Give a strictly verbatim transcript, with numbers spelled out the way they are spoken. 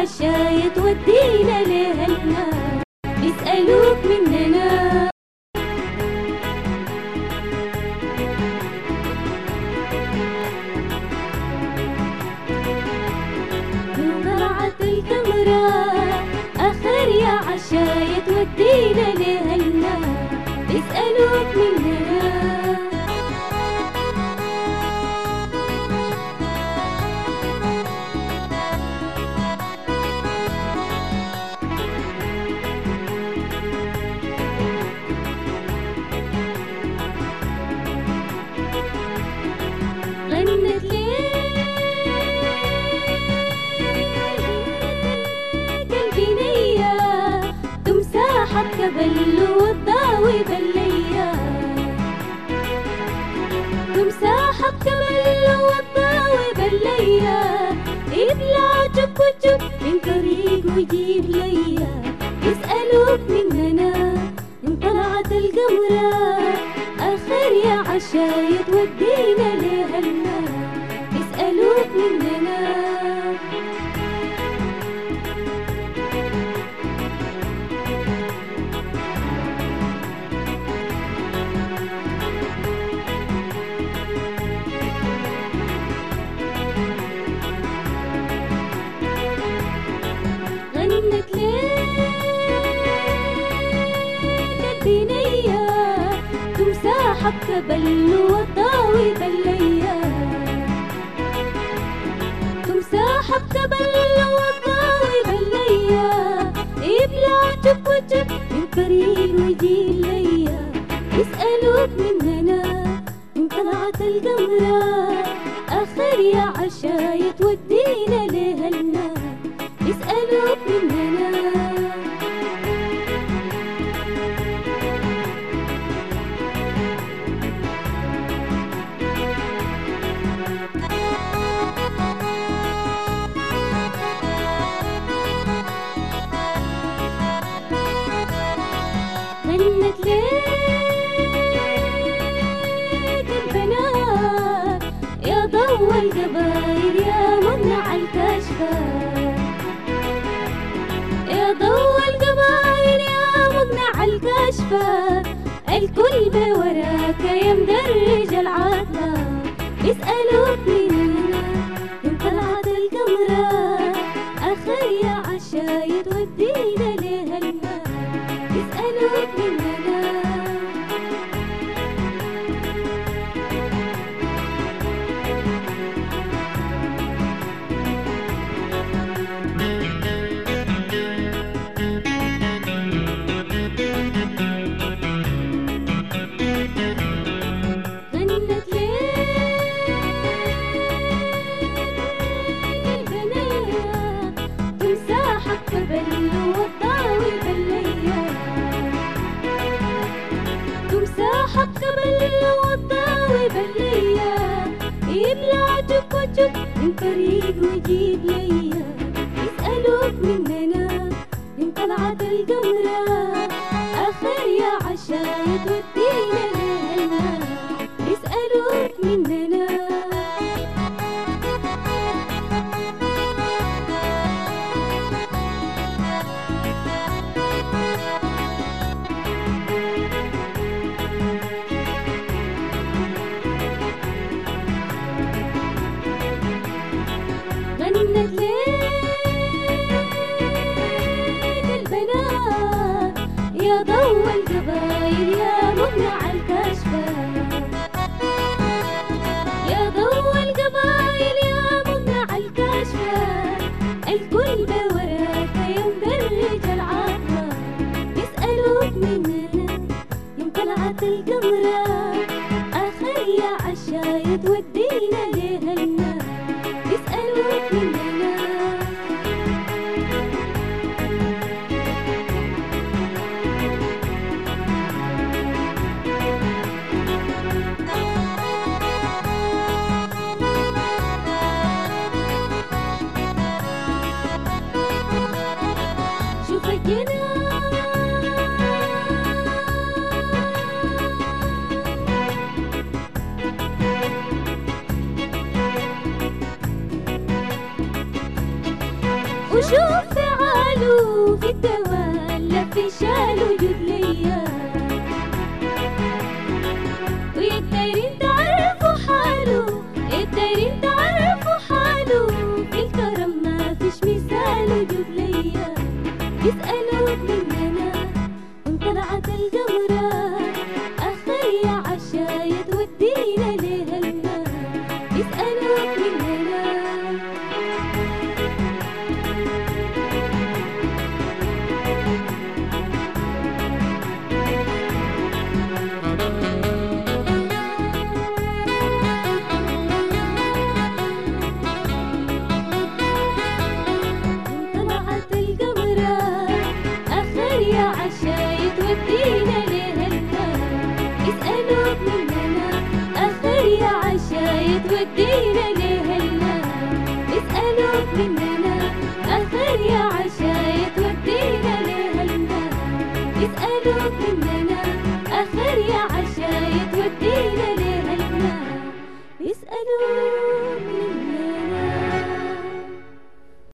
عشاية تودينا لهالنار يسألوك مننا. طلعت القمرة آخر يا عشاية تودينا لهالنار يسألوك مننا. غنت ليه قلبي نية تمساحة كبل والضاوي بلية، تمساحة كبل والضاوي بلية، يبلع جب وجب من طريق ويجيب ليا يسألوك مننا. انطلعت القمرة آخر يا عشاية تودينا لهالنار يسألوك مننا. غنت ليه قلبي نية تمساحة كبل والضاوي بلية، تمساحة كبل والضاوي بلية، يبلع جب وجب من طريق ويجي ليا يسألوك مننا. انطلعت القمرة آخر يا عشاية تودينا لهالنار يسألوك مننا. غنت ليه البنات يا ضوى القبايل يا ممنع الكشفة، يا ضوى القبايل يا ممنع الكشفة، الكل بوراك يا مدرج العطلة يسألوك مننا. انطلعت القمرة آخر يا عشاية تودينا لهالنار يسألوك مننا. غنت ليه البنات تمساحة كبل والضاوي بلية، تمساحة كبل والضاوي بلية، يبلع جب وجب من طريق ويجيب ليا يسألوك مننا. انطلعت القمرة آخر يا عشاية تودينا لهالنار يسألوك مننا. غنت ليه البنات يا ضوى القبايل يا ممنع الكشفة، يا ضوى القبايل يا ممنع الكشفة، الكل بوراك يا مدرج العطلة يسألوك مننا. انطلعت القمرة آخر يا عشاية تودينا لهالنار يسألوك مننا. شوف الجنان عشان وجود ليا، ويقدرين تعرفوا حاله، يقدرين تعرفوا حاله، في الكرم ما فيش مثال وجود ليا. يسألوا مننا وان طلعت القمرة، اخي يا عشايد ودينا